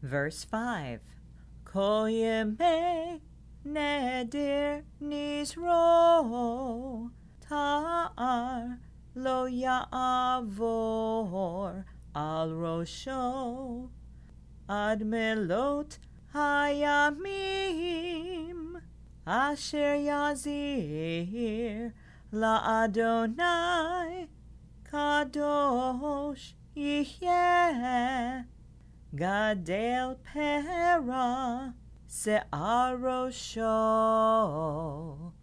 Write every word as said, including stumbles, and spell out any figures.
Verse five. Kol yemei neder nizro ta'ar lo ya'avor al rosho ad melot hayamim asher yazir la Adonai kadosh yihyeh gadel pera se'arosho.